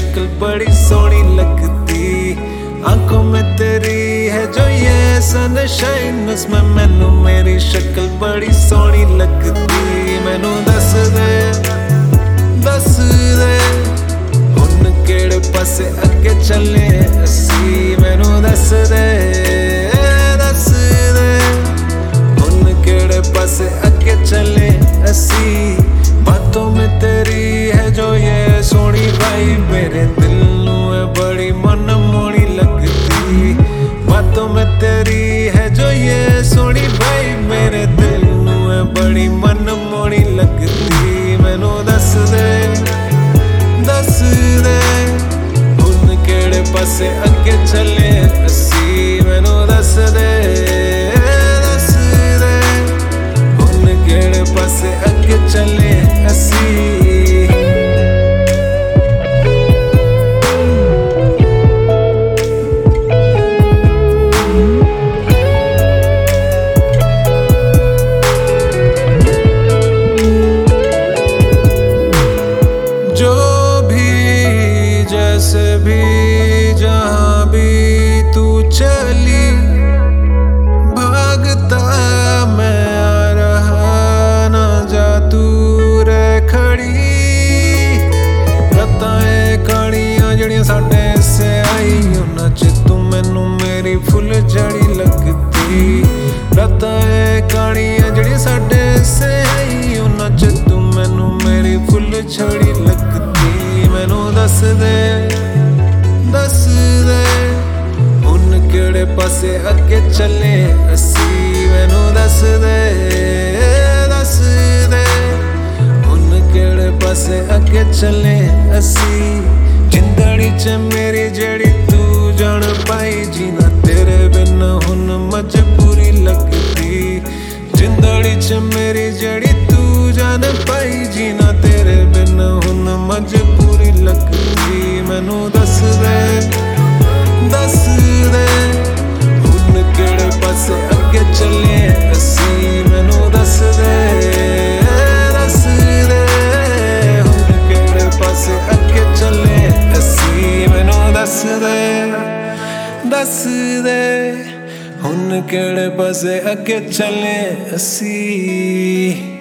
शक्ल बड़ी सोहनी लगती। आंखों में तेरी है जो ये सनशाइन, उसमें मैनू मेरी शक्ल बड़ी सोहनी लगती। मैनू दस दे हुण केड़े पासे अगे चले असी। मैनू दस दे हुण केड़े पासे अगे चले असी। बातों में तेरी है जो ये सोहनी भाई, मेरे दिल नू है बड़ी मन मोहनी लगती। बातों में तेरी है जो ये सोहनी भाई, मेरे दिल नू है बड़ी मन मोहनी लगती। मैनू दस दे हुण केड़े पासे अगे चले असी। मैनू दस दे हुण केड़े पासे अगे चले असी। जैसे भी जहाँ भी तू चली, भागता मैं आ रहा, ना जा तू रह खड़ी। रताएं कालियां जड़ियां साडे से आई, उन्हां च तू मैनू मेरी फुल झड़ी लगती। रताएं कालियां जड़ियां साडे से आई, उन्हां च तू मैनू मेरी फुल झड़ी लगती। मैनू दस दे हुण केड़े पासे अगे चले असी। मैनू दस दे हुण केड़े पासे अगे चले असी। जिंदड़ी च मेरी जेड़ी तू जान पाई, जीना तेरे बिन हुण मजबूरी लगती। जिंदड़ी च मेरी जेड़ी तू जान पाई, जीना तेरे बिन हुण मजबूरी लगती। मैनू दस दे हुण केड़े पासे अगे चले असी। मैनू दस दे हुण केड़े पासे अगे चले असी। मैनू दस दे हुण केड़े पासे अगे चले असी।